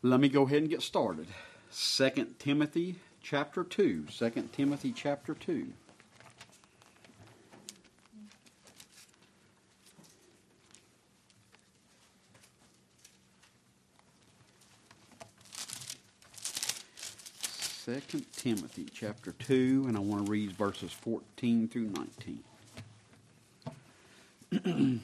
Let me go ahead and get started. 2 Timothy chapter 2. 2 Timothy chapter 2. Second Timothy chapter 2, and I want to read verses 14 through 19.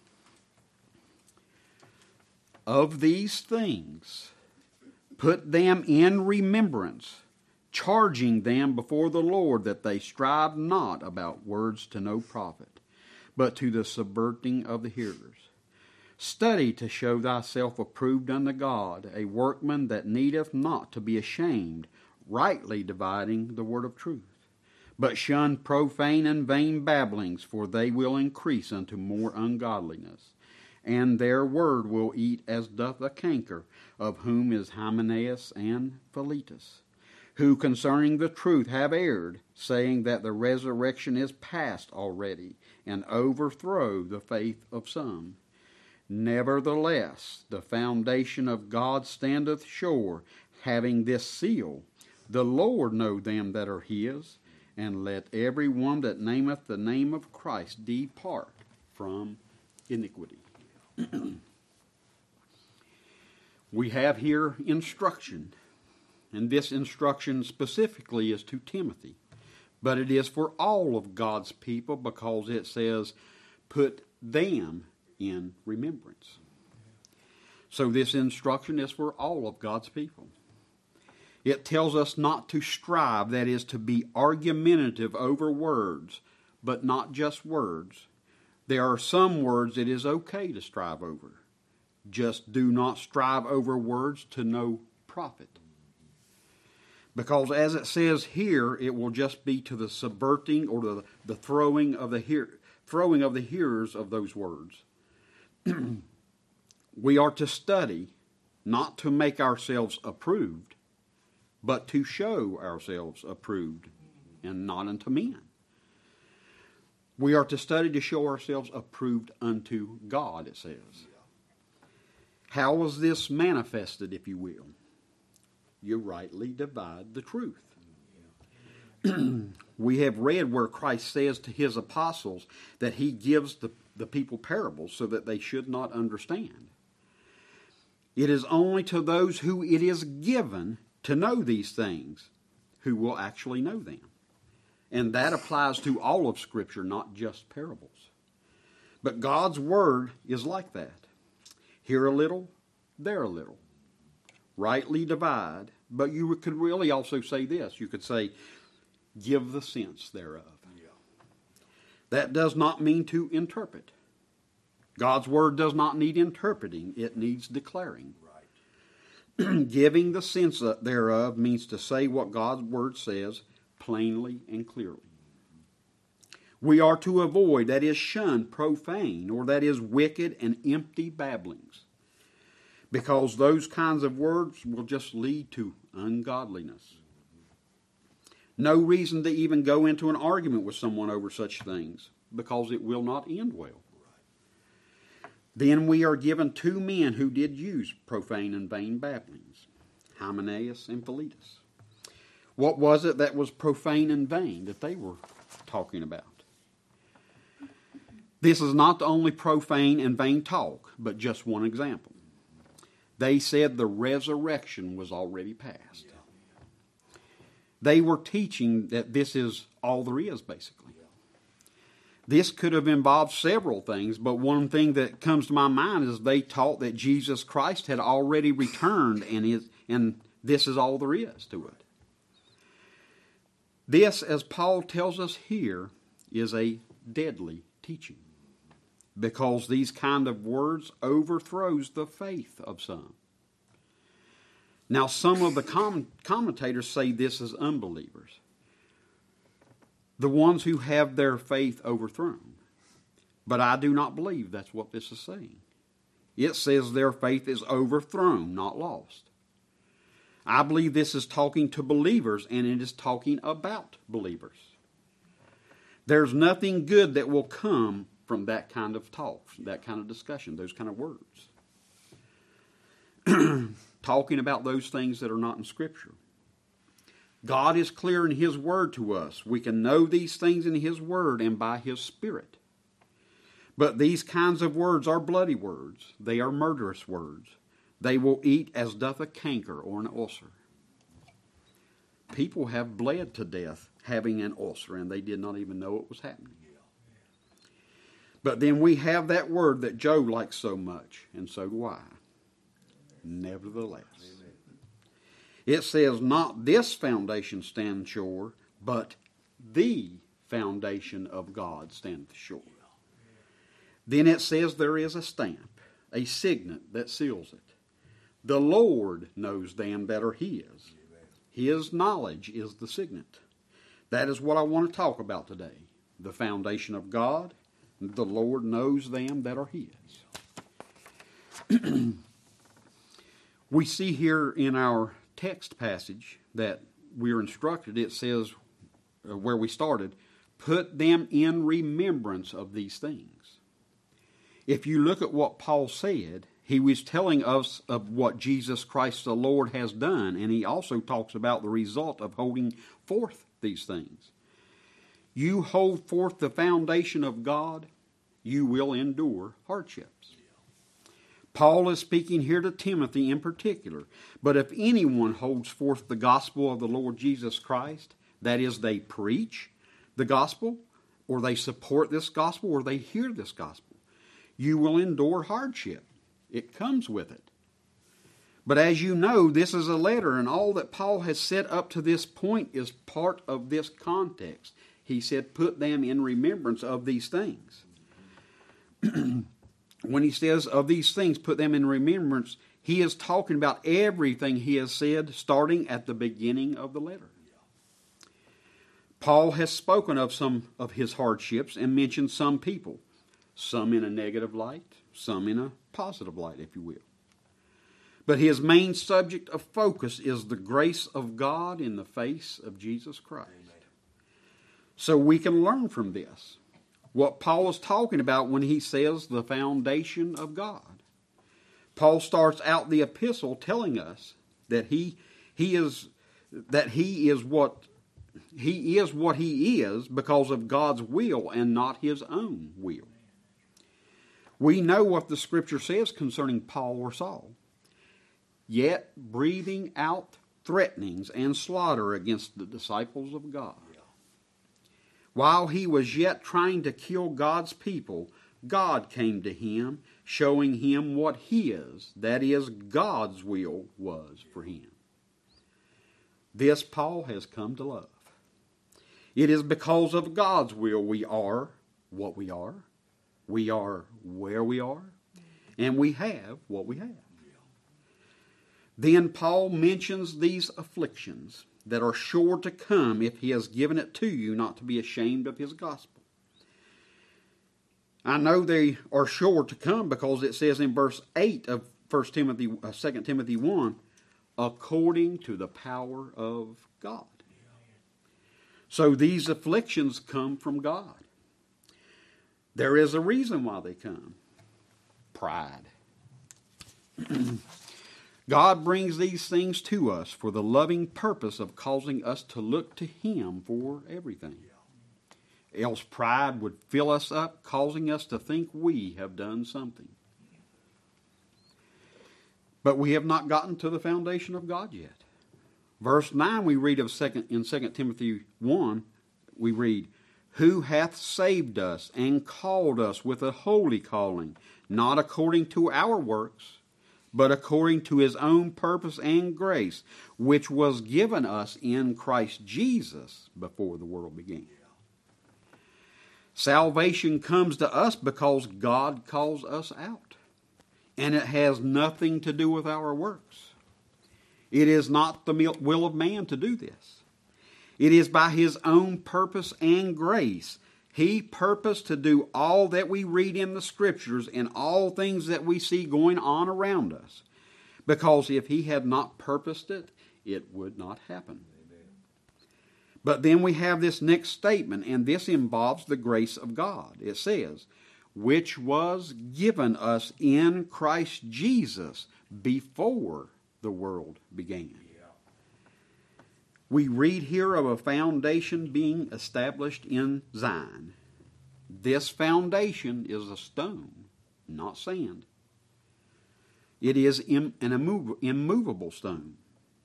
Of these things, put them in remembrance, charging them before the Lord that they strive not about words to no profit, but to the subverting of the hearers. Study to show thyself approved unto God, a workman that needeth not to be ashamed, rightly dividing the word of truth. But shun profane and vain babblings, for they will increase unto more ungodliness. And their word will eat as doth a canker, of whom is Hymenaeus and Philetus, who concerning the truth have erred, saying that the resurrection is past already, and overthrow the faith of some. Nevertheless, the foundation of God standeth sure, having this seal, the Lord know them that are his, and let every one that nameth the name of Christ depart from iniquity. We have here instruction, and this instruction specifically is to Timothy, but it is for all of God's people because it says, put them in remembrance. So this instruction is for all of God's people. It tells us not to strive, that is, to be argumentative over words, but not just words. There are some words it is okay to strive over. Just do not strive over words to no profit. Because as it says here, it will just be to the subverting or the throwing of the hearers of those words. We are to study, not to make ourselves approved, but to show ourselves approved, and not unto men. We are to study to show ourselves approved unto God, it says. How was this manifested, if you will? You rightly divide the truth. We have read where Christ says to his apostles that he gives the people parables so that they should not understand. It is only to those who it is given to know these things who will actually know them. And that applies to all of Scripture, not just parables. But God's Word is like that. Here a little, there a little. Rightly divide. But you could really also say this. You could say, give the sense thereof. Yeah. That does not mean to interpret. God's Word does not need interpreting. It needs declaring. Right. Giving the sense thereof means to say what God's Word says plainly and clearly. We are to avoid, that is, shun profane, or that is, wicked and empty babblings, because those kinds of words will just lead to ungodliness. No reason to even go into an argument with someone over such things, because it will not end well. Then we are given two men who did use profane and vain babblings, Hymenaeus and Philetus. What was it that was profane and vain that they were talking about? This is not the only profane and vain talk, but just one example. They said the resurrection was already past. They were teaching that this is all there is, basically. This could have involved several things, but one thing that comes to my mind is they taught that Jesus Christ had already returned, and this is all there is to it. This, as Paul tells us here, is a deadly teaching, because these kind of words overthrows the faith of some. Now, some of the commentators say this is unbelievers, the ones who have their faith overthrown. But I do not believe that's what this is saying. It says their faith is overthrown, not lost. I believe this is talking to believers, and it is talking about believers. There's nothing good that will come from that kind of talk, that kind of discussion, those kind of words. talking about those things that are not in Scripture. God is clear in His Word to us. We can know these things in His Word and by His Spirit. But these kinds of words are bloody words. They are murderous words. They will eat as doth a canker or an ulcer. People have bled to death having an ulcer, and they did not even know it was happening. But then we have that word that Joe likes so much, and so do I. Nevertheless. It says, not this foundation stands sure, but the foundation of God standeth sure. Then it says there is a stamp, a signet that seals it. The Lord knows them that are His. His knowledge is the signet. That is what I want to talk about today. The foundation of God. The Lord knows them that are His. We see here in our text passage that we're instructed, it says, where we started, put them in remembrance of these things. If you look at what Paul said, he was telling us of what Jesus Christ the Lord has done, and he also talks about the result of holding forth these things. You hold forth the foundation of God, you will endure hardships. Paul is speaking here to Timothy in particular. But if anyone holds forth the gospel of the Lord Jesus Christ, that is, they preach the gospel, or they support this gospel, or they hear this gospel, you will endure hardship. It comes with it. But as you know, this is a letter, and all that Paul has said up to this point is part of this context. He said, put them in remembrance of these things. When he says of these things, put them in remembrance, he is talking about everything he has said starting at the beginning of the letter. Paul has spoken of some of his hardships and mentioned some people, some in a negative light, some in a positive light, if you will. But his main subject of focus is the grace of God in the face of Jesus Christ. So we can learn from this what Paul is talking about when he says the foundation of God. Paul starts out the epistle telling us that he is what he is because of God's will and not his own will. We know what the Scripture says concerning Paul or Saul. Yet breathing out threatenings and slaughter against the disciples of God. While he was yet trying to kill God's people, God came to him, showing him what his, that is, God's will was for him. This Paul has come to love. It is because of God's will we are what we are where we are, and we have what we have. Then Paul mentions these afflictions that are sure to come if he has given it to you not to be ashamed of his gospel. I know they are sure to come because it says in verse 8 of 2 Timothy 1, according to the power of God. So these afflictions come from God. There is a reason why they come. Pride. God brings these things to us for the loving purpose of causing us to look to Him for everything. Else pride would fill us up, causing us to think we have done something. But we have not gotten to the foundation of God yet. Verse 9 we read in 2 Timothy 1, we read, who hath saved us and called us with a holy calling, not according to our works, but according to His own purpose and grace, which was given us in Christ Jesus before the world began. Salvation comes to us because God calls us out, and it has nothing to do with our works. It is not the will of man to do this. It is by His own purpose and grace. He purposed to do all that we read in the Scriptures and all things that we see going on around us. Because if He had not purposed it, it would not happen. Amen. But then we have this next statement, and this involves the grace of God. It says, which was given us in Christ Jesus before the the world began. We read here of a foundation being established in Zion. This foundation is a stone, not sand. It is an immovable stone.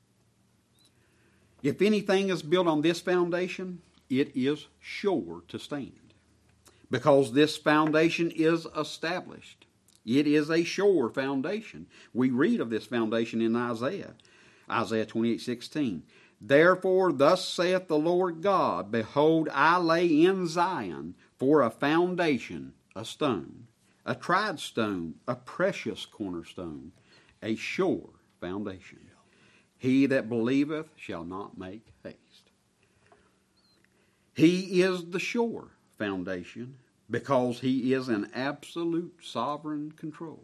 If anything is built on this foundation, it is sure to stand, because this foundation is established. It is a sure foundation. We read of this foundation in Isaiah 28:16. Therefore, thus saith the Lord God, behold, I lay in Zion for a foundation, a stone, a tried stone, a precious cornerstone, a sure foundation. He that believeth shall not make haste. He is the sure foundation because he is in absolute sovereign control.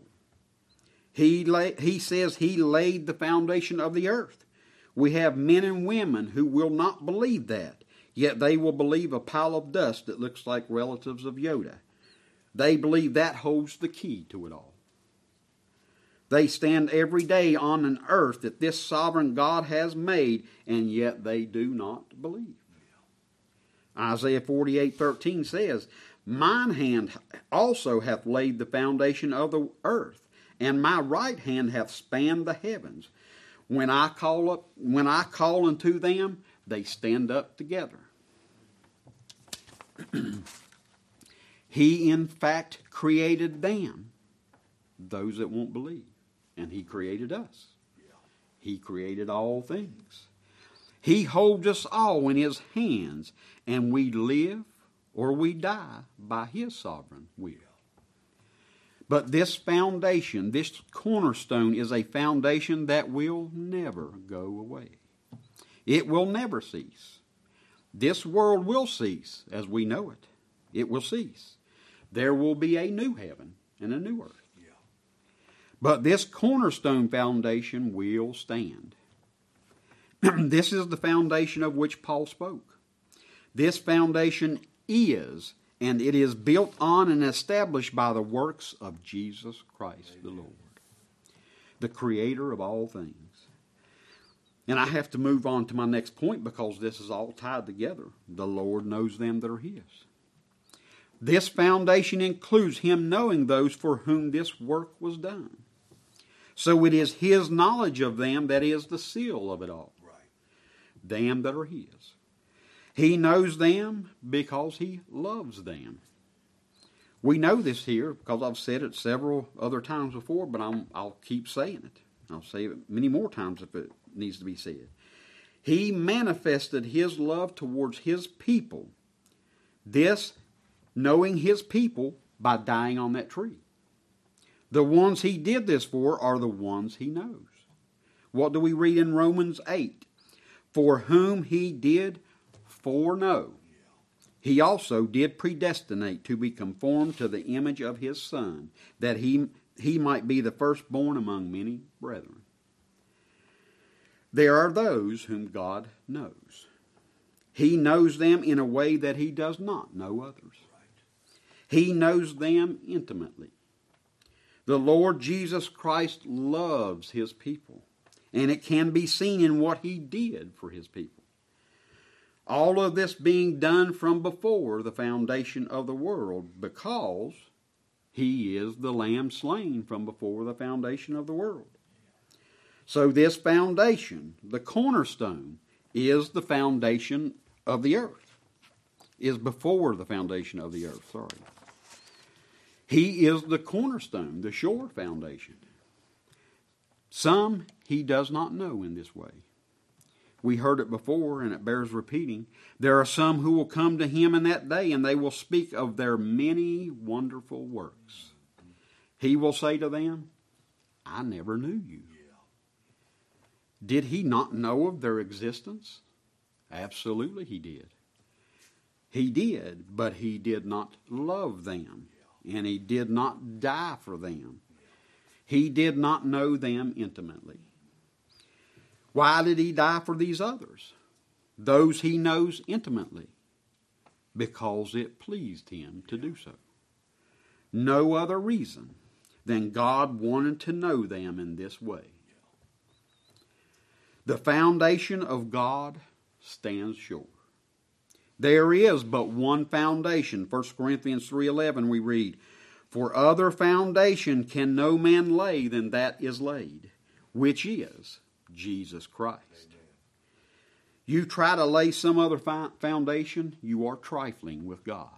He says he laid the foundation of the earth. We have men and women who will not believe that, yet they will believe a pile of dust that looks like relatives of Yoda. They believe that holds the key to it all. They stand every day on an earth that this sovereign God has made, and yet they do not believe. Isaiah 48:13 says, mine hand also hath laid the foundation of the earth, and my right hand hath spanned the heavens. When I call unto them, they stand up together. He, in fact, created them, those that won't believe. And he created us. He created all things. He holds us all in his hands, and we live or we die by his sovereign will. But this foundation, this cornerstone, is a foundation that will never go away. It will never cease. This world will cease as we know it. It will cease. There will be a new heaven and a new earth. But this cornerstone foundation will stand. This is the foundation of which Paul spoke. This foundation is, and it is built on and established by the works of Jesus Christ the Lord, the creator of all things. And I have to move on to my next point because this is all tied together. The Lord knows them that are his. This foundation includes him knowing those for whom this work was done. So it is his knowledge of them that is the seal of it all. Them that are his. He knows them because he loves them. We know this here because I've said it several other times before, but I'll keep saying it. I'll say it many more times if it needs to be said. He manifested his love towards his people. This, knowing his people by dying on that tree. The ones he did this for are the ones he knows. What do we read in Romans 8? For whom he did foreknow, he also did predestinate to be conformed to the image of his Son, that he might be the firstborn among many brethren. There are those whom God knows. He knows them in a way that he does not know others. He knows them intimately. The Lord Jesus Christ loves his people, and it can be seen in what he did for his people. All of this being done from before the foundation of the world, because he is the Lamb slain from before the foundation of the world. So this foundation, the cornerstone, is the foundation of the earth. Is before the foundation of the earth, sorry. He is the cornerstone, the sure foundation. Some he does not know in this way. We heard it before, and it bears repeating. There are some who will come to him in that day, and they will speak of their many wonderful works. He will say to them, I never knew you. Did he not know of their existence? Absolutely he did. He did, but he did not love them, and he did not die for them. He did not know them intimately. Why did he die for these others? Those he knows intimately. Because it pleased him to do so. No other reason than God wanted to know them in this way. The foundation of God stands sure. There is but one foundation. 1 Corinthians 3:11 we read, "For other foundation can no man lay than that is laid, which is Jesus Christ." Amen. You try to lay some other foundation, you are trifling with God.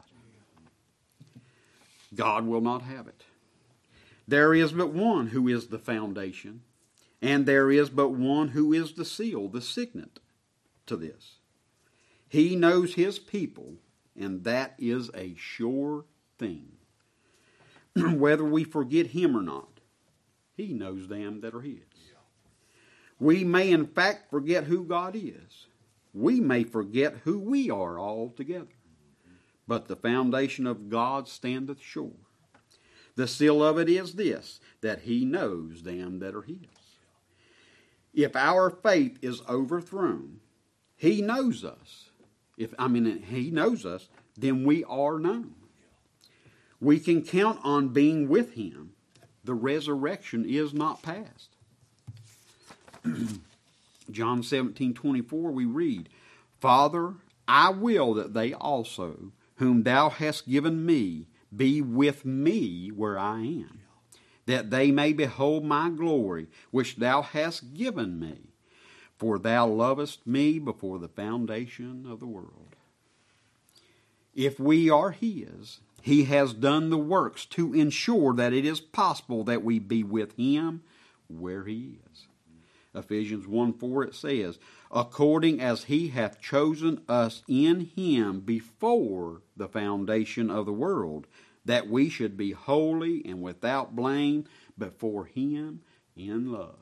God will not have it. There is but one who is the foundation, and there is but one who is the seal, the signet to this. He knows his people, and that is a sure thing. Whether we forget him or not, he knows them that are his. We may in fact forget who God is. We may forget who we are altogether. But the foundation of God standeth sure. The seal of it is this, that he knows them that are his. If our faith is overthrown, he knows us. He knows us, then we are known. We can count on being with him. The resurrection is not past. John 17:24 we read, "Father, I will that they also, whom thou hast given me, be with me where I am, that they may behold my glory, which thou hast given me. For thou lovest me before the foundation of the world." If we are his, he has done the works to ensure that it is possible that we be with him where he is. Ephesians 1:4 it says, "According as he hath chosen us in him before the foundation of the world, that we should be holy and without blame before him in love."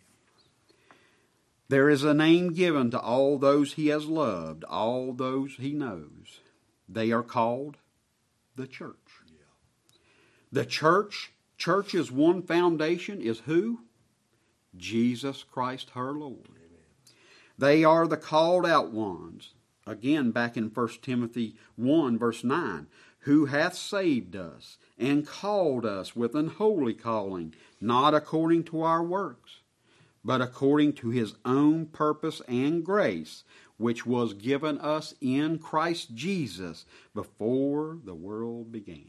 There is a name given to all those he has loved, all those he knows. They are called the church. The church's one foundation is who? Jesus Christ her Lord. They are the called out ones. Again, back in 1 Timothy 1 verse 9, "Who hath saved us and called us with an holy calling, not according to our works, but according to his own purpose and grace, which was given us in Christ Jesus before the world began."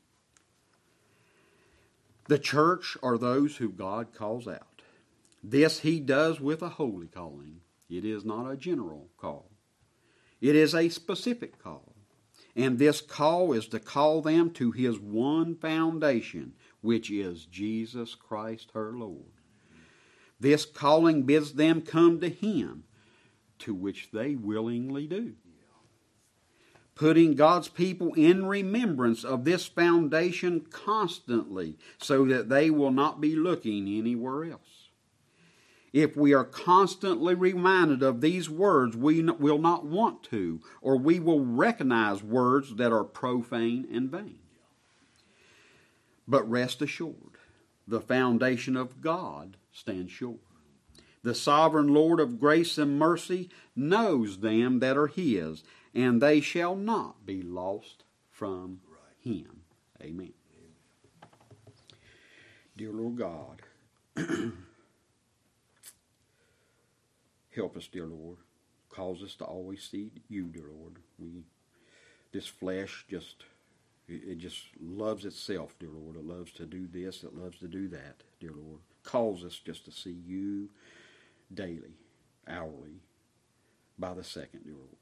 The church are those who God calls out. This he does with a holy calling. It is not a general call. It is a specific call. And this call is to call them to his one foundation, which is Jesus Christ her Lord. This calling bids them come to him, to which they willingly do. Putting God's people in remembrance of this foundation constantly, so that they will not be looking anywhere else. If we are constantly reminded of these words, we will not want to, or we will recognize words that are profane and vain. But rest assured, the foundation of God stands sure. The sovereign Lord of grace and mercy knows them that are his, and they shall not be lost from him. Amen. Dear Lord God, help us, dear Lord. Cause us to always see you, dear Lord. This flesh just loves itself, dear Lord. It loves to do this. It loves to do that, dear Lord. Cause us just to see you daily, hourly, by the second, dear Lord.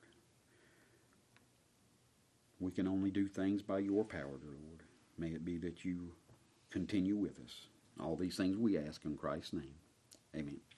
We can only do things by your power, dear Lord. May it be that you continue with us. All these things we ask in Christ's name. Amen.